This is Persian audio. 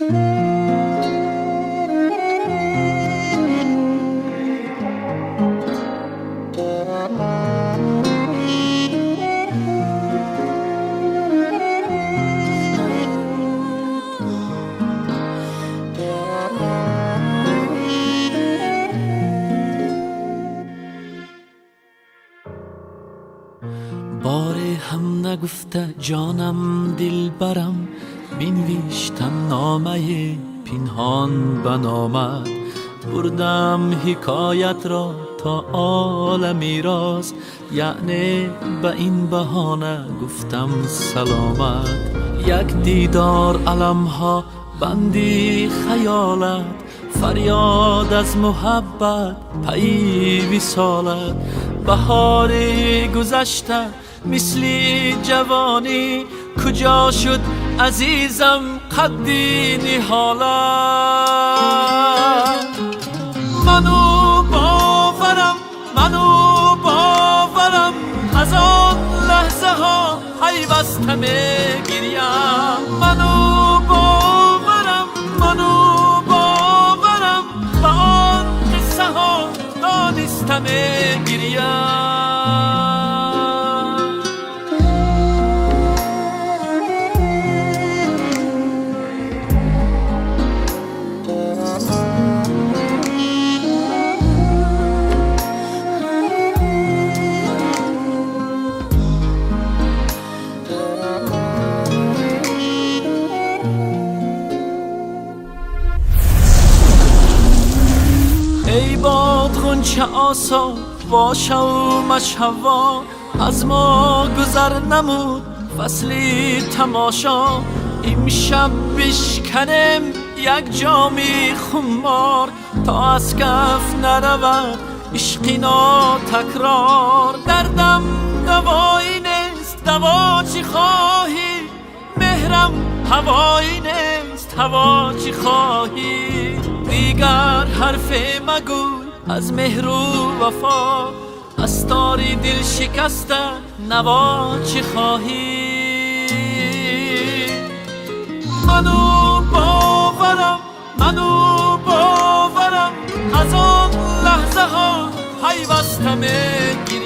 باره هم نگفته جانم دل برم بینویشتم نامه پنهان بنامد بردم حکایت را تا عالمی راز یعنی به این بهانه گفتم سلامت یک دیدار علمها بندی خیالت فریاد از محبت پی وصالت بهار گذشته مثل جوانی کجا شد عزیزم قدی نهالت منو باورم از آن لحظه ها پیوسته میگریم منو باورم به آن قصه ها دانسته میگریم ای باد غنچه آسا باشه و مشهوا از ما گذر نمود فصلی تماشا امشب بشکنم یک جامی خمار تا از کف نرود عشقینا تکرار دردم دوایی نیست دوا چی خواهی مهرم هوایی نیست هوا چی خواهی دیگر حرف مگو از مهر و وفا از تاری دل شکسته نوا چی خواهی منو باورم از آن لحظه ها پیوسته میگیری